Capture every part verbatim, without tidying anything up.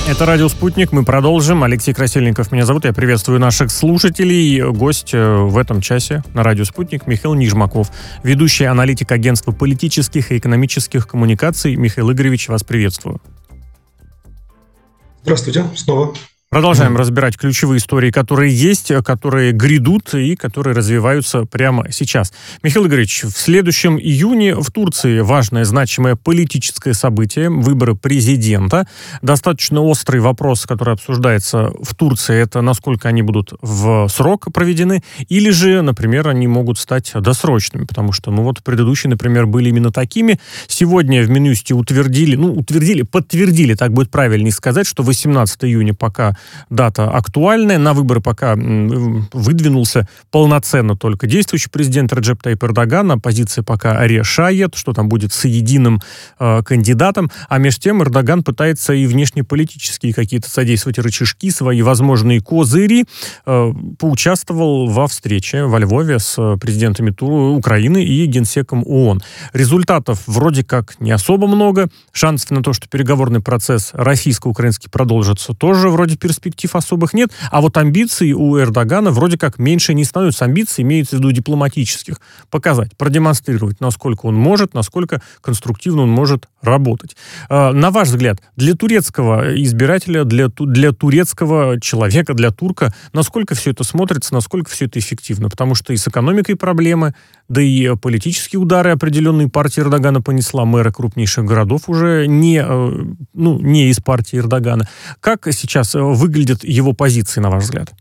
Это «Радио Спутник». Мы продолжим. Алексей Красильников меня зовут. Я приветствую наших слушателей. Гость в этом часе на «Радио Спутник» Михаил Нижмаков, ведущий аналитик агентства политических и экономических коммуникаций. Михаил Игоревич, вас приветствую. Здравствуйте, снова. Продолжаем разбирать ключевые истории, которые есть, которые грядут и которые развиваются прямо сейчас. Михаил Игоревич, в следующем июне в Турции важное, значимое политическое событие, выборы президента. Достаточно острый вопрос, который обсуждается в Турции, это насколько они будут в срок проведены, или же, например, они могут стать досрочными, потому что, ну вот, предыдущие, например, были именно такими. Сегодня в Минюсте утвердили, ну, утвердили, подтвердили, так будет правильнее сказать, что восемнадцатого июня пока дата актуальная. На выборы пока выдвинулся полноценно только действующий президент Реджеп Тайип Эрдоган. Оппозиция пока решает, что там будет с единым э, кандидатом. А между тем Эрдоган пытается и внешнеполитические какие-то содействовать рычажки, свои возможные козыри. Э, поучаствовал во встрече во Львове с президентами Ту- Украины и генсеком ООН. Результатов вроде как не особо много. Шансов на то, что переговорный процесс российско-украинский продолжится, тоже вроде перспективы. Перспектив особых нет, а вот амбиций у Эрдогана вроде как меньше не становится. Амбиции имеются в виду дипломатических. Показать, продемонстрировать, насколько он может, насколько конструктивно он может работать. На ваш взгляд, для турецкого избирателя, для, для турецкого человека, для турка, насколько все это смотрится, насколько все это эффективно? Потому что и с экономикой проблемы, да и политические удары определенные партия Эрдогана понесла, мэры крупнейших городов уже не, ну, не из партии Эрдогана. Как сейчас выглядят его позиции, на ваш взгляд?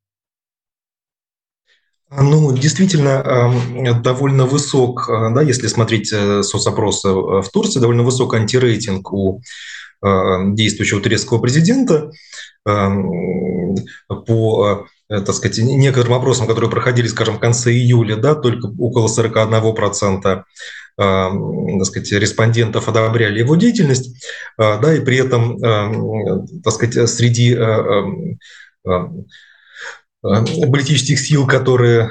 Ну, действительно, довольно высок, да, если смотреть соцопросы в Турции, довольно высок антирейтинг у действующего турецкого президента по, так сказать, некоторым опросам, которые проходили, скажем, в конце июля, да, только около сорок один процент так сказать, респондентов одобряли его деятельность, да, и при этом, так сказать, среди политических сил, которые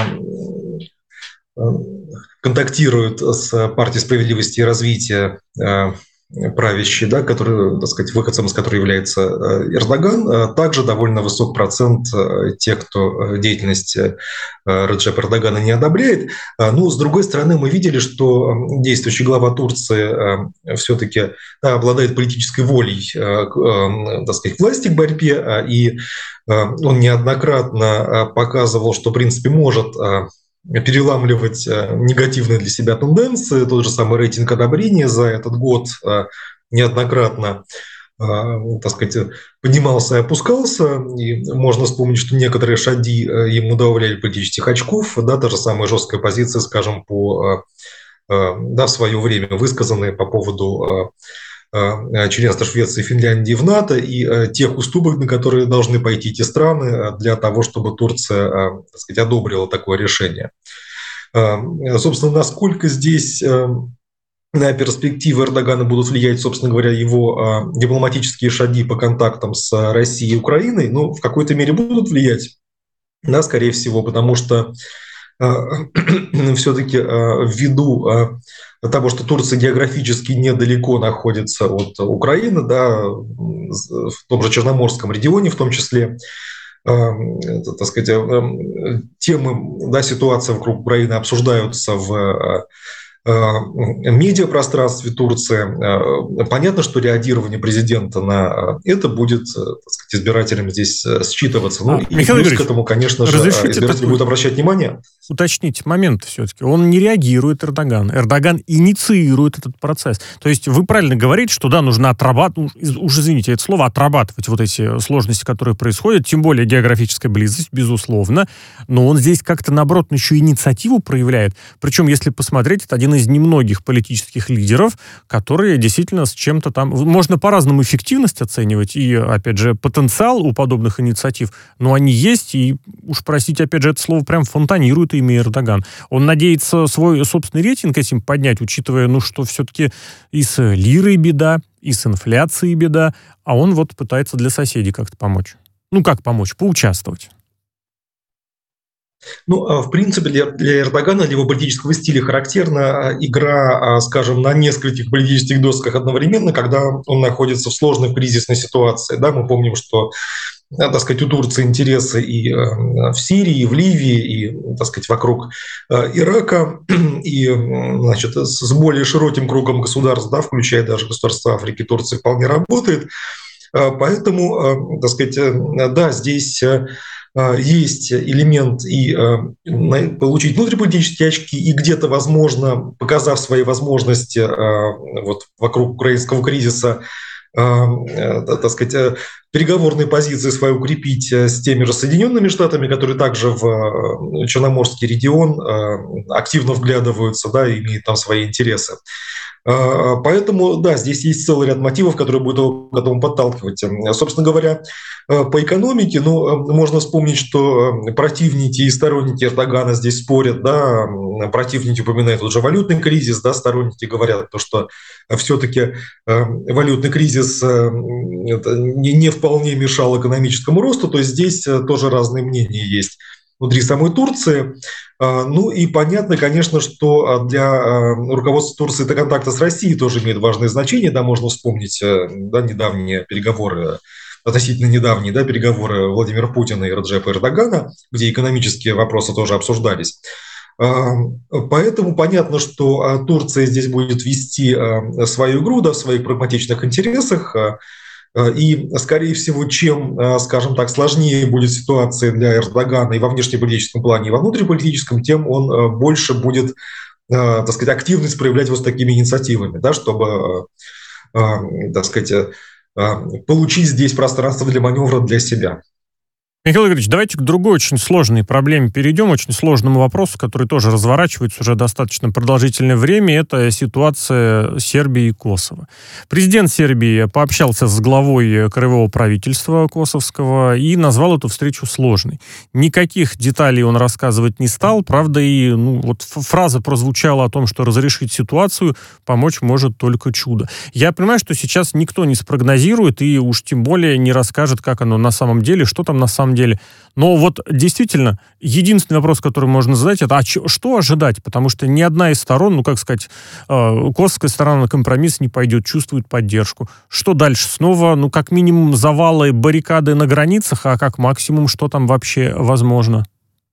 контактируют с партией справедливости и развития, правящей, да, который, так сказать, выходцем из которой является Эрдоган, также довольно высок процент тех, кто деятельность Реджепа Эрдогана не одобряет. Но, с другой стороны, мы видели, что действующий глава Турции все-таки, да, обладает политической волей, так сказать, к власти, к борьбе, и он неоднократно показывал, что, в принципе, может переламливать негативные для себя тенденции. Тот же самый рейтинг одобрения за этот год неоднократно, так сказать, поднимался и опускался. И можно вспомнить, что некоторые шаги ему добавляли политических очков. Да, та же самая жесткая позиция, скажем, по, да, в свое время высказанные по поводу членства Швеции и Финляндии в НАТО и тех уступок, на которые должны пойти эти страны для того, чтобы Турция, так сказать, одобрила такое решение. Собственно, насколько здесь на перспективы Эрдогана будут влиять, собственно говоря, его дипломатические шаги по контактам с Россией и Украиной, ну, в какой-то мере будут влиять, да, скорее всего, потому что все-таки ввиду того, что Турция географически недалеко находится от Украины, да, в том же Черноморском регионе в том числе, так сказать, темы, да, ситуация вокруг Украины обсуждаются в медиапространстве Турции. Понятно, что реагирование президента на это будет, так сказать, избирателям здесь считываться. Ну, а, и Михаил плюс к этому, конечно же, избиратели такой... будут обращать внимание. Уточнить момент все-таки. Он не реагирует, Эрдоган. Эрдоган инициирует этот процесс. То есть вы правильно говорите, что да, нужно отрабатывать, уж извините это слово, отрабатывать вот эти сложности, которые происходят, тем более географическая близость, безусловно. Но он здесь как-то, наоборот, еще инициативу проявляет. Причем, если посмотреть, это один из немногих политических лидеров, которые действительно с чем-то там... Можно по-разному эффективность оценивать и, опять же, потенциал у подобных инициатив, но они есть, и уж, простите, опять же, это слово прям фонтанирует ими Эрдоган. Он надеется свой собственный рейтинг этим поднять, учитывая, ну, что все-таки и с лирой беда, и с инфляцией беда, а он вот пытается для соседей как-то помочь. Ну, как помочь? Поучаствовать. Ну, в принципе, для, для Эрдогана, для его политического стиля характерна игра, скажем, на нескольких политических досках одновременно, когда он находится в сложной кризисной ситуации. Да, мы помним, что, так сказать, у Турции интересы и в Сирии, и в Ливии, и, так сказать, вокруг Ирака, и, значит, с более широким кругом государств, да, включая даже государства Африки, Турция вполне работает. Поэтому, так сказать, да, здесь есть элемент и получить внутриполитические очки, и где-то, возможно, показав свои возможности вот вокруг украинского кризиса, так сказать, переговорные позиции свои укрепить с теми же Соединенными Штатами, которые также в Черноморский регион активно вглядываются, да, и имеют там свои интересы. Поэтому, да, здесь есть целый ряд мотивов, которые будут его к этому подталкивать. Собственно говоря, по экономике, ну, можно вспомнить, что противники и сторонники Эрдогана здесь спорят, да, противники упоминают уже валютный кризис, да, сторонники говорят, то, что все-таки валютный кризис не вполне мешал экономическому росту, то есть здесь тоже разные мнения есть внутри самой Турции. Ну и понятно, конечно, что для руководства Турции это контакты с Россией тоже имеет важное значение. Да, можно вспомнить, да, недавние переговоры, относительно недавние, да, переговоры Владимира Путина и Реджепа Эрдогана, где экономические вопросы тоже обсуждались. Поэтому понятно, что Турция здесь будет вести свою игру, да, в своих прагматичных интересах. И, скорее всего, чем, скажем так, сложнее будет ситуация для Эрдогана и во внешнеполитическом плане, и во внутриполитическом, тем он больше будет, так сказать, активность проявлять вот с такими инициативами, да, чтобы, так сказать, получить здесь пространство для маневра для себя. Михаил Игоревич, давайте к другой очень сложной проблеме перейдем, очень сложному вопросу, который тоже разворачивается уже достаточно продолжительное время. Это ситуация Сербии и Косово. Президент Сербии пообщался с главой краевого правительства косовского и назвал эту встречу сложной. Никаких деталей он рассказывать не стал, правда, и ну, вот фраза прозвучала о том, что разрешить ситуацию помочь может только чудо. Я понимаю, что сейчас никто не спрогнозирует и уж тем более не расскажет, как оно на самом деле, что там на самом деле. Но вот действительно, единственный вопрос, который можно задать, это а ч- что ожидать? Потому что ни одна из сторон, ну, как сказать, э, косовская сторона на компромисс не пойдет, чувствует поддержку. Что дальше? Снова, ну, как минимум, завалы, баррикады на границах, а как максимум, что там вообще возможно?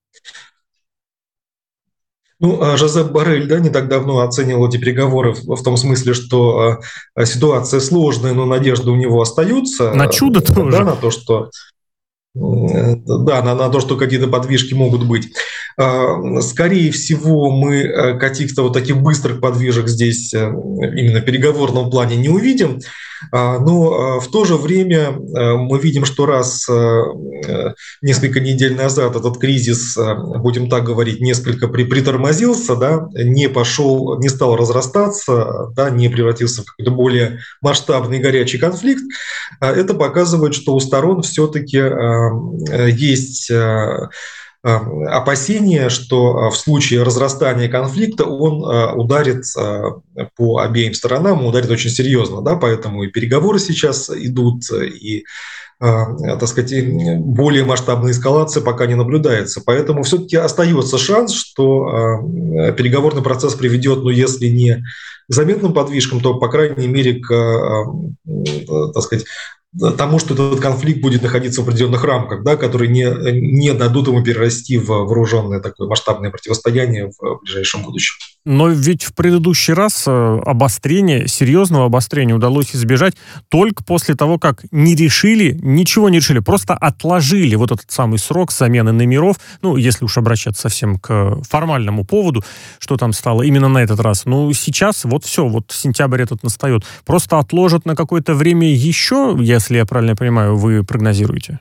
Ну, Жозеп Боррель, да, не так давно оценивал эти переговоры в, в том смысле, что э, ситуация сложная, но надежды у него остаются. На чудо э, тоже? Да, на то, что Да, на, на то, что какие-то подвижки могут быть. Скорее всего, мы каких-то вот таких быстрых подвижек здесь именно в переговорном плане не увидим. Но в то же время мы видим, что раз несколько недель назад этот кризис, будем так говорить, несколько притормозился, да, не пошел, не стал разрастаться, да, не превратился в какой-то более масштабный горячий конфликт, это показывает, что у сторон все-таки есть опасения, что в случае разрастания конфликта он ударит по обеим сторонам, ударит очень серьезно, да, поэтому и переговоры сейчас идут, и, так сказать, более масштабная эскалация пока не наблюдается. Поэтому все-таки остается шанс, что переговорный процесс приведет, ну, если не к заметным подвижкам, то, по крайней мере, к, так сказать, тому, что этот конфликт будет находиться в определенных рамках, да, которые не, не дадут ему перерасти в вооруженное такое масштабное противостояние в ближайшем будущем. Но ведь в предыдущий раз обострение, серьезного обострения удалось избежать только после того, как не решили, ничего не решили, просто отложили вот этот самый срок замены номеров, ну, если уж обращаться совсем к формальному поводу, что там стало именно на этот раз. Ну, сейчас вот все, вот сентябрь этот настает. Просто отложат на какое-то время еще, если я правильно понимаю, вы прогнозируете?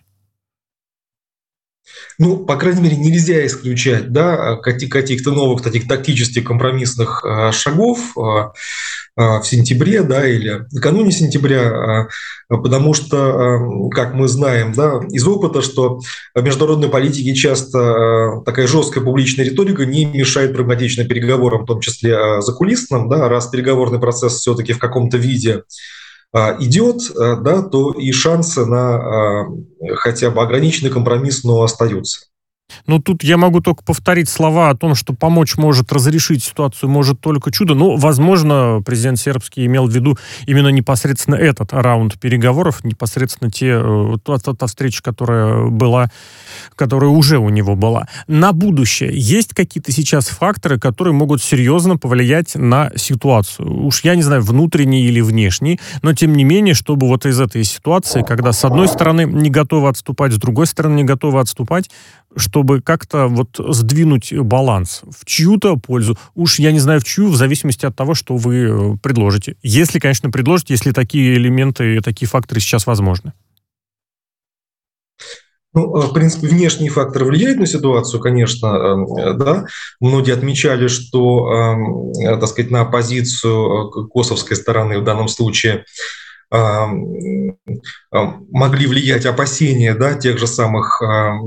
Ну, по крайней мере, нельзя исключать, да, каких-то новых таких тактических компромиссных шагов в сентябре, да, или накануне сентября, потому что, как мы знаем, да, из опыта, что в международной политике часто такая жесткая публичная риторика не мешает прагматичным переговорам, в том числе закулисным, да, раз переговорный процесс все-таки в каком-то виде идет, да, то и шансы на хотя бы ограниченный компромисс, но остаются. Ну, тут я могу только повторить слова о том, что помочь может, разрешить ситуацию может только чудо. Ну, возможно, президент сербский имел в виду именно непосредственно этот раунд переговоров, непосредственно те, та, та, та встреча, которая была, которая уже у него была. На будущее есть какие-то сейчас факторы, которые могут серьезно повлиять на ситуацию? Уж я не знаю, внутренние или внешние, но тем не менее, чтобы вот из этой ситуации, когда с одной стороны не готовы отступать, с другой стороны не готовы отступать, чтобы как-то вот сдвинуть баланс в чью-то пользу. Уж я не знаю в чью, в зависимости от того, что вы предложите. Если, конечно, предложите, если такие элементы, такие факторы сейчас возможны. Ну, в принципе, внешние факторы влияют на ситуацию, конечно, да. Многие отмечали, что, так сказать, на позицию косовской стороны в данном случае могли влиять опасения, да, тех же самых,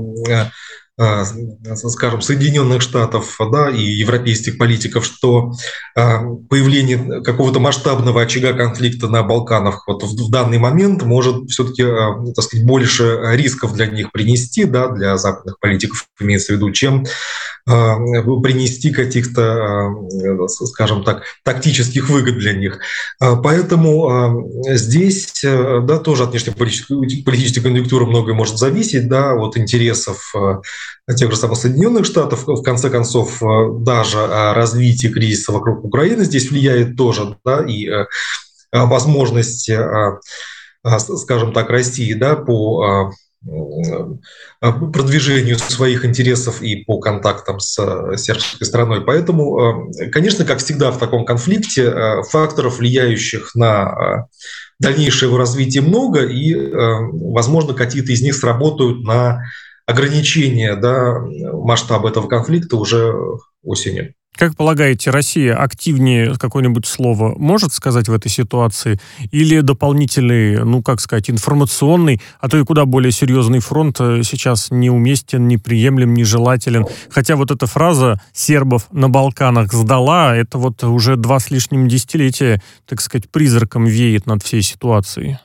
скажем, Соединенных Штатов, да, и европейских политиков, что появление какого-то масштабного очага конфликта на Балканах вот в данный момент может все-таки, так сказать, больше рисков для них принести, да, для западных политиков имеется в виду, чем принести каких-то, скажем так, тактических выгод для них. Поэтому здесь, да, тоже от внешнеполитической политической конъюнктуры многое может зависеть, да, от интересов тех же самых Соединенных Штатов. В конце концов, даже развитие кризиса вокруг Украины здесь влияет тоже, да, и возможность, скажем так, России, да, по продвижению своих интересов и по контактам с сербской стороной. Поэтому, конечно, как всегда в таком конфликте, факторов, влияющих на дальнейшее его развитие, много, и, возможно, какие-то из них сработают на ограничение, да, масштаба этого конфликта уже осенью. Как полагаете, Россия активнее какое-нибудь слово может сказать в этой ситуации? Или дополнительный, ну, как сказать, информационный, а то и куда более серьезный фронт сейчас неуместен, неприемлем, нежелателен? Хотя вот эта фраза «сербов на Балканах сдала», это вот уже два с лишним десятилетия, так сказать, призраком веет над всей ситуацией.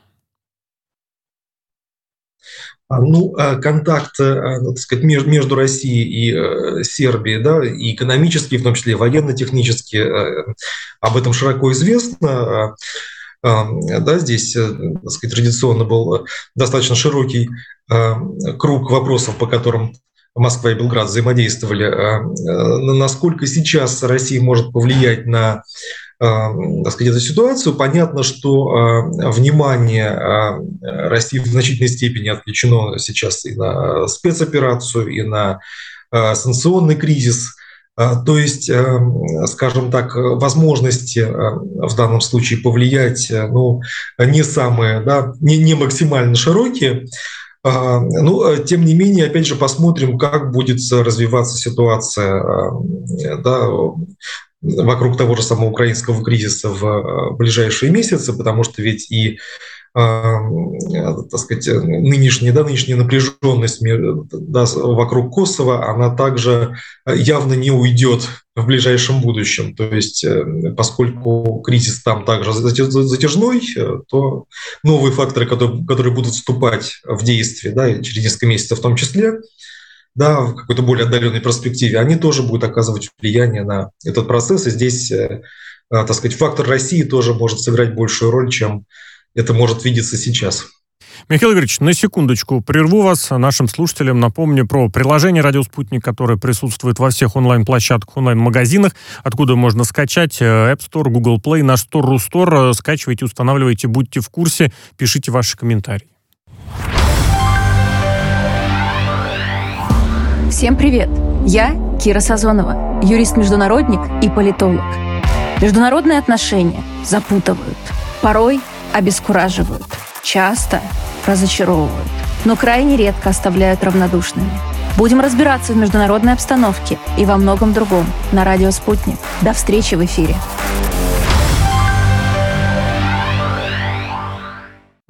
Ну, контакт, так сказать, между Россией и Сербией, да, и экономический, в том числе военно-технически, об этом широко известно. Да, здесь, так сказать, традиционно был достаточно широкий круг вопросов, по которым Москва и Белград взаимодействовали. Насколько сейчас Россия может повлиять на, так сказать, эту ситуацию? Понятно, что внимание России в значительной степени отвлечено сейчас и на спецоперацию, и на санкционный кризис. То есть, скажем так, возможности в данном случае повлиять, ну, не самые, да, не, не максимально широкие. Ну, тем не менее, опять же, посмотрим, как будет развиваться ситуация, да, вокруг того же самого украинского кризиса в ближайшие месяцы, потому что ведь и, так сказать, нынешняя, да, нынешняя напряженность, да, вокруг Косово, она также явно не уйдет в ближайшем будущем. То есть, поскольку кризис там также затяжной, то новые факторы, которые, которые будут вступать в действие, да, через несколько месяцев в том числе, да, в какой-то более отдаленной перспективе, они тоже будут оказывать влияние на этот процесс. И здесь, так сказать, фактор России тоже может сыграть большую роль, чем это может видеться сейчас. Михаил Игоревич, на секундочку прерву вас. Нашим слушателям напомню про приложение «Радио Спутник», которое присутствует во всех онлайн-площадках, онлайн-магазинах, откуда можно скачать App Store, Google Play, наш Store, Рустор. Скачивайте, устанавливайте, будьте в курсе, пишите ваши комментарии. Всем привет! Я Кира Сазонова, юрист-международник и политолог. Международные отношения запутывают, порой обескураживают, часто разочаровывают, но крайне редко оставляют равнодушными. Будем разбираться в международной обстановке и во многом другом на радио «Спутник». До встречи в эфире.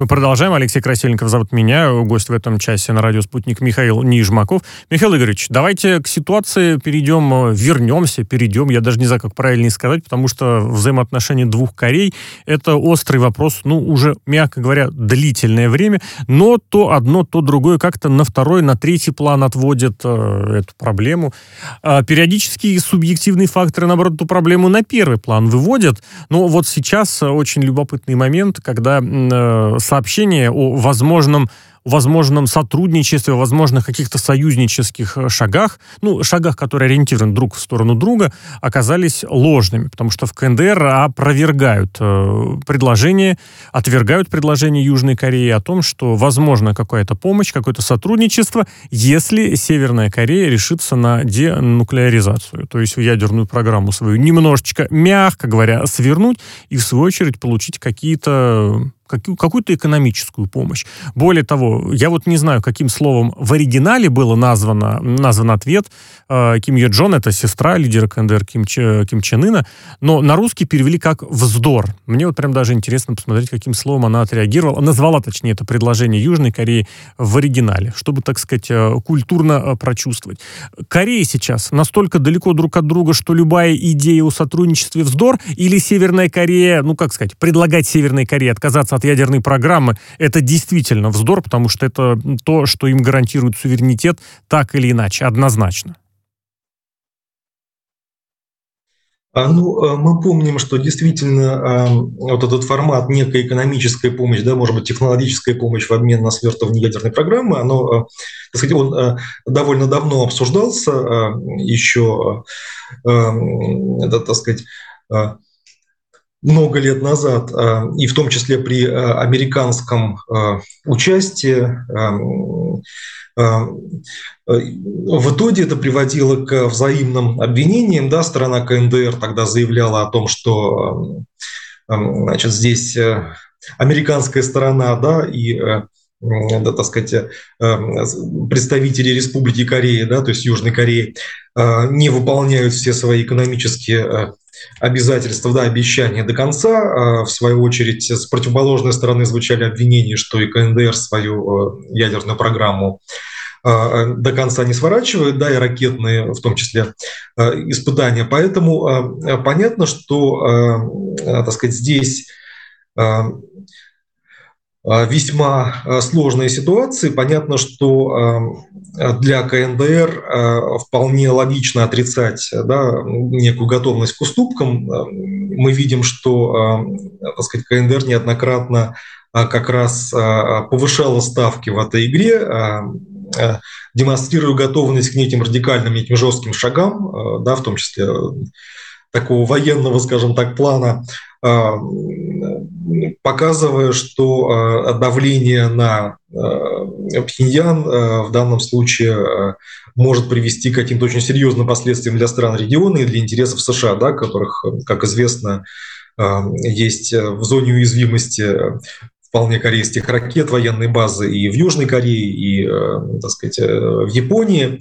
Мы продолжаем. Алексей Красильников зовут меня. Гость в этом часе на радио «Спутник» Михаил Нижмаков. Михаил Игоревич, давайте к ситуации перейдем, вернемся, перейдем. Я даже не знаю, как правильнее сказать, потому что взаимоотношения двух Корей — это острый вопрос, ну, уже, мягко говоря, длительное время. Но то одно, то другое как-то на второй, на третий план отводит э, эту проблему. А периодически субъективные факторы, наоборот, эту проблему на первый план выводят. Но вот сейчас очень любопытный момент, когда э, сообщение о возможном, возможном сотрудничестве, о возможных каких-то союзнических шагах, ну, шагах, которые ориентированы друг в сторону друга, оказались ложными, потому что в КНДР опровергают э, предложение, отвергают предложение Южной Кореи о том, что возможна какая-то помощь, какое-то сотрудничество, если Северная Корея решится на денуклеаризацию, то есть в ядерную программу свою немножечко, мягко говоря, свернуть и, в свою очередь, получить какие-то какую-то экономическую помощь. Более того, я вот не знаю, каким словом в оригинале было названо, назван ответ. Ким Йо Джон, это сестра лидера КНДР Ким, Ч, Ким Чен Ына, но на русский перевели как «вздор». Мне вот прям даже интересно посмотреть, каким словом она отреагировала. Назвала, точнее, это предложение Южной Кореи в оригинале, чтобы, так сказать, культурно прочувствовать. Корея сейчас настолько далеко друг от друга, что любая идея о сотрудничестве вздор, или Северная Корея, ну, как сказать, предлагать Северной Корее отказаться от ядерной программы, это действительно вздор, потому что это то, что им гарантирует суверенитет, так или иначе, однозначно. Ну, мы помним, что действительно вот этот формат некой экономической помощи, да, может быть, технологическая помощь в обмен на свертывание ядерной программы, оно, так сказать, он довольно давно обсуждался, еще, да, так сказать, много лет назад, и в том числе при американском участии. В итоге это приводило к взаимным обвинениям. Да, сторона КНДР тогда заявляла о том, что, значит, здесь американская сторона, да, и, да, так сказать, представители Республики Корея, да, то есть Южной Кореи, не выполняют все свои экономические обязательства, да, обещания до конца. В свою очередь, с противоположной стороны звучали обвинения, что и КНДР свою ядерную программу до конца не сворачивает, да, и ракетные, в том числе, испытания. Поэтому понятно, что, так сказать, здесь весьма сложные ситуации. Понятно, что для КНДР вполне логично отрицать, да, некую готовность к уступкам. Мы видим, что, так сказать, КНДР неоднократно как раз повышала ставки в этой игре, демонстрируя готовность к неким радикальным, неким жестким шагам, да, в том числе такого военного, скажем так, плана, показывая, что давление на Пхеньян в данном случае может привести к каким-то очень серьезным последствиям для стран региона и для интересов США, да, которых, как известно, есть в зоне уязвимости вполне корейских ракет, военной базы и в Южной Корее, и, так сказать, в Японии.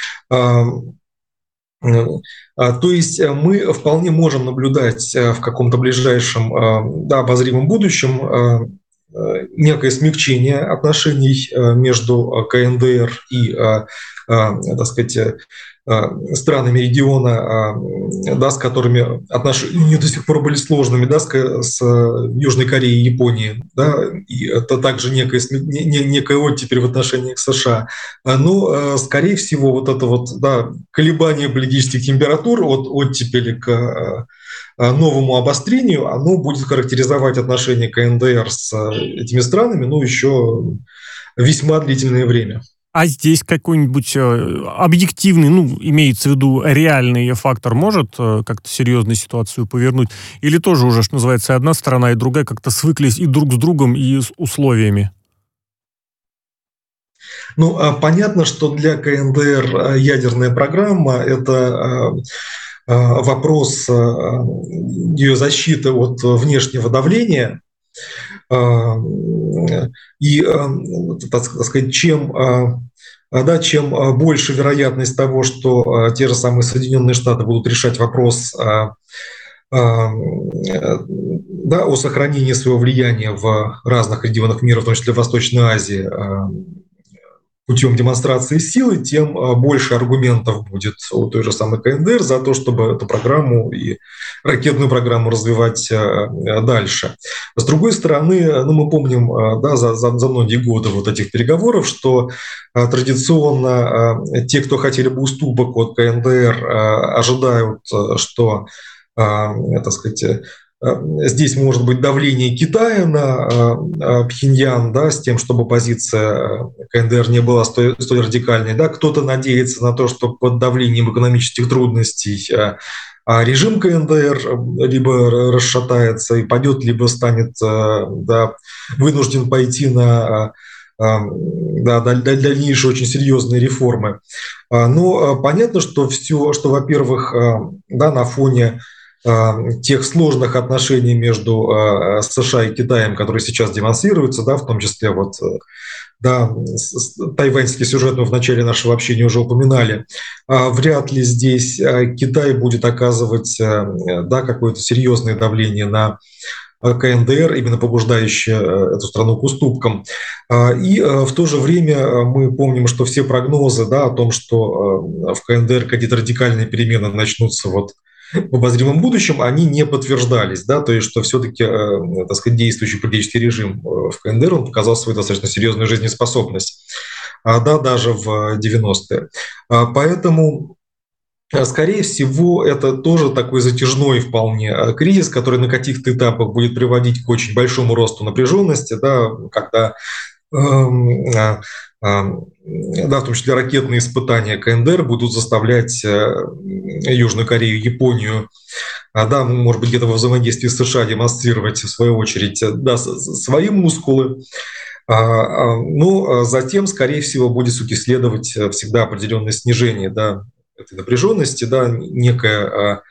То есть мы вполне можем наблюдать в каком-то ближайшем, да, обозримом будущем некое смягчение отношений между КНДР и, так сказать, странами региона, да, с которыми отношения до сих пор были сложными, да, с, с Южной Кореей и Японией, да, и это также некая, некая оттепель в отношениях с США. Но, скорее всего, вот это вот, да, колебание политических температур от оттепели к новому обострению, оно будет характеризовать отношения КНДР с этими странами, ну, еще весьма длительное время. А здесь какой-нибудь объективный, ну, имеется в виду реальный фактор может как-то серьезную ситуацию повернуть? Или тоже уже, что называется, одна сторона и другая как-то свыклись и друг с другом, и с условиями? Ну, понятно, что для КНДР ядерная программа – это вопрос ее защиты от внешнего давления. И, так сказать, чем, да, чем больше вероятность того, что те же самые Соединенные Штаты будут решать вопрос, да, да, о сохранении своего влияния в разных регионах мира, в том числе в Восточной Азии, путем демонстрации силы, тем больше аргументов будет у той же самой КНДР за то, чтобы эту программу и ракетную программу развивать дальше. С другой стороны, ну, мы помним, да, за, за, за многие годы вот этих переговоров, что традиционно те, кто хотели бы уступок от КНДР, ожидают, что, так сказать, здесь может быть давление Китая на Пхеньян, да, с тем, чтобы позиция КНДР не была столь, столь радикальной. Да. Кто-то надеется на то, что под давлением экономических трудностей режим КНДР либо расшатается и падет, либо станет, да, вынужден пойти на, да, дальнейшие очень серьезные реформы. Но понятно, что все, что, во-первых, да, на фоне тех сложных отношений между США и Китаем, которые сейчас демонстрируются, да, в том числе вот, да, тайваньский сюжет мы в начале нашего общения уже упоминали, вряд ли здесь Китай будет оказывать, да, какое-то серьезное давление на КНДР, именно побуждающее эту страну к уступкам. И в то же время мы помним, что все прогнозы, да, о том, что в КНДР какие-то радикальные перемены начнутся вот в обозримом будущем, они не подтверждались, да, то есть что все-таки, так сказать, действующий политический режим в КНДР, он показал свою достаточно серьезную жизнеспособность, да, даже в девяностые. Поэтому, скорее всего, это тоже такой затяжной вполне кризис, который на каких-то этапах будет приводить к очень большому росту напряженности, да, когда да, в том числе ракетные испытания КНДР будут заставлять Южную Корею, Японию, да, может быть, где-то во взаимодействии с США демонстрировать, в свою очередь, да, свои мускулы. Но затем, скорее всего, будет следовать всегда определенное снижение, да, этой напряженности, да, некое,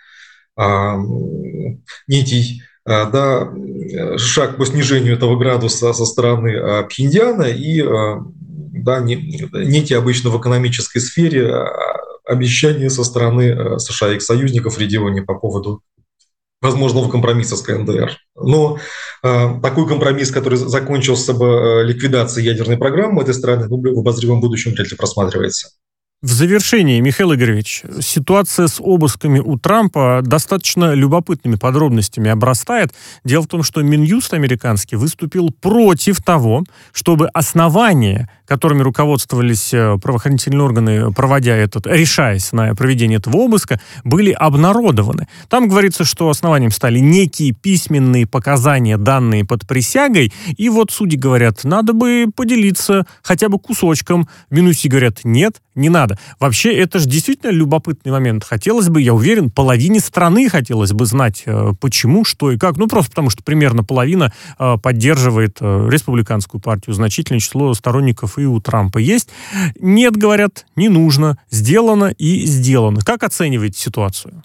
некий, да, шаг по снижению этого градуса со стороны Пхеньяна и, да, некие обычно в экономической сфере обещания со стороны США и их союзников в регионе по поводу возможного компромисса с КНДР. Но э, такой компромисс, который закончился бы ликвидацией ядерной программы этой страны, ну, в обозримом будущем вряд ли просматривается. В завершении, Михаил Игоревич, ситуация с обысками у Трампа достаточно любопытными подробностями обрастает. Дело в том, что Минюст американский выступил против того, чтобы основания, которыми руководствовались правоохранительные органы, проводя этот, решаясь на проведение этого обыска, были обнародованы. Там говорится, что основанием стали некие письменные показания, данные под присягой, и вот судьи говорят, надо бы поделиться хотя бы кусочком. В Минюсте говорят, нет, не надо. Вообще, это же действительно любопытный момент. Хотелось бы, я уверен, половине страны хотелось бы знать, почему, что и как. Ну, просто потому, что примерно половина поддерживает республиканскую партию. Значительное число сторонников и у Трампа есть. Нет, говорят, не нужно. Сделано и сделано. Как оцениваете ситуацию?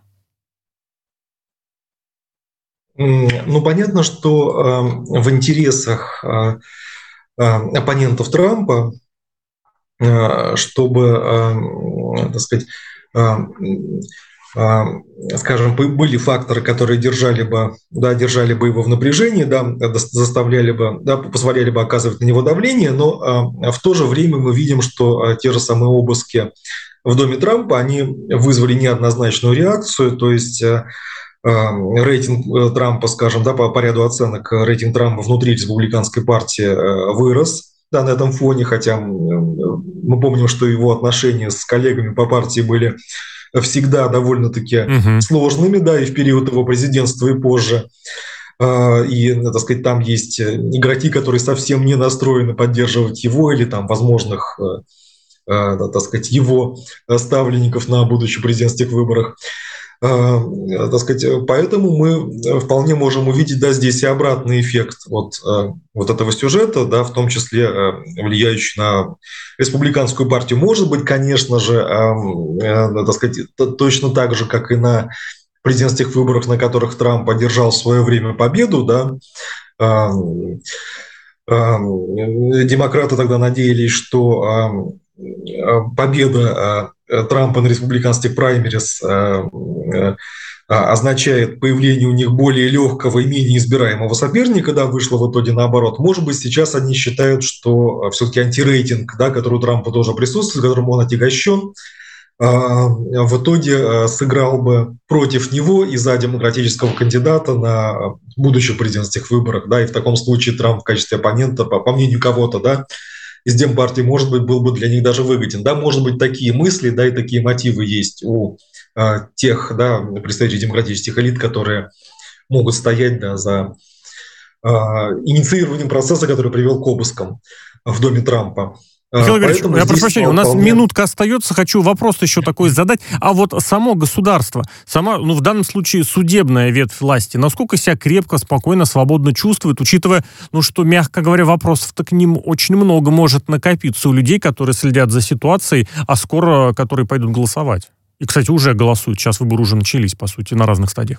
Ну, понятно, что в интересах оппонентов Трампа, чтобы, так сказать, скажем, были факторы, которые держали бы, да, держали бы его в напряжении, да, заставляли бы, да, позволяли бы оказывать на него давление, но в то же время мы видим, что те же самые обыски в доме Трампа, они вызвали неоднозначную реакцию, то есть рейтинг Трампа, скажем, да, по, по ряду оценок, рейтинг Трампа внутри республиканской партии вырос, да, на этом фоне, хотя мы помним, что его отношения с коллегами по партии были всегда довольно-таки uh-huh. сложными, да, и в период его президентства, и позже. И, так сказать, там есть игроки, которые совсем не настроены поддерживать его или там возможных, так сказать, его ставленников на будущих президентских выборах. Так сказать, поэтому мы вполне можем увидеть, да, здесь и обратный эффект вот, вот этого сюжета, да, в том числе влияющий на республиканскую партию. Может быть, конечно же, так сказать, точно так же, как и на президентских выборах, на которых Трамп одержал в свое время победу, да, демократы тогда надеялись, что победа Трампа на республиканских праймерис означает появление у них более легкого и менее избираемого соперника, да, вышло в итоге наоборот. Может быть, сейчас они считают, что все-таки антирейтинг, да, который у Трампа тоже присутствует, которым он отягощен, в итоге сыграл бы против него и за демократического кандидата на будущих президентских выборах, да, и в таком случае Трамп в качестве оппонента, по, по мнению кого-то, да, из Демпартии, может быть, был бы для них даже выгоден, да, может быть, такие мысли, да, и такие мотивы есть у а, тех, да, представителей демократических элит, которые могут стоять, да, за а, инициированием процесса, который привел к обыскам в доме Трампа. Михаил Игоревич, я прошу прощения, у нас вполне... минутка остается, хочу вопрос еще такой задать. А вот само государство, сама, ну в данном случае судебная ветвь власти, насколько себя крепко, спокойно, свободно чувствует, учитывая, ну что, мягко говоря, вопросов-то к ним очень много может накопиться у людей, которые следят за ситуацией, а скоро которые пойдут голосовать. И, кстати, уже голосуют, сейчас выборы уже начались, по сути, на разных стадиях.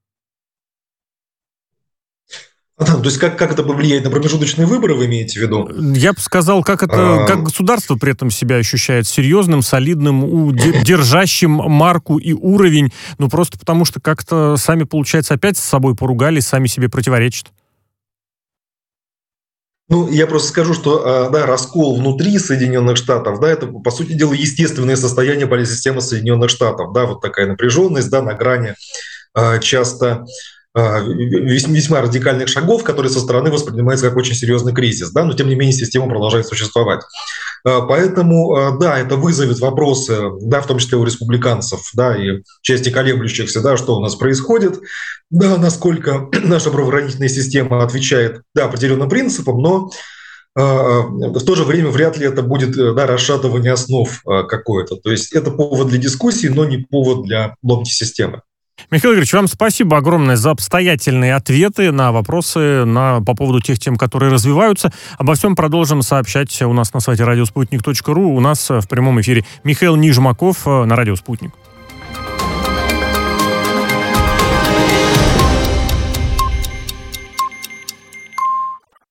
То есть как, как это повлияет на промежуточные выборы, вы имеете в виду? Я бы сказал, как это, как государство при этом себя ощущает серьезным, солидным, держащим марку и уровень, ну просто потому что как-то сами, получается, опять с собой поругались, сами себе противоречат. Ну, я просто скажу, что да, раскол внутри Соединенных Штатов, да, это, по сути дела, естественное состояние политсистемы Соединенных Штатов, да, вот такая напряженность, да, на грани часто весьма радикальных шагов, которые со стороны воспринимаются как очень серьезный кризис, да, но тем не менее система продолжает существовать. Поэтому, да, это вызовет вопросы, да, в том числе у республиканцев, да, и части колеблющихся, да, что у нас происходит, да, насколько наша правоохранительная система отвечает, да, определенным принципам, но в то же время вряд ли это будет, да, расшатывание основ какое-то. То есть это повод для дискуссии, но не повод для ломки системы. Михаил Игоревич, вам спасибо огромное за обстоятельные ответы на вопросы на, по поводу тех тем, которые развиваются. Обо всем продолжим сообщать у нас на сайте радио спутник точка ру. У нас в прямом эфире Михаил Нижмаков на радио «Спутник».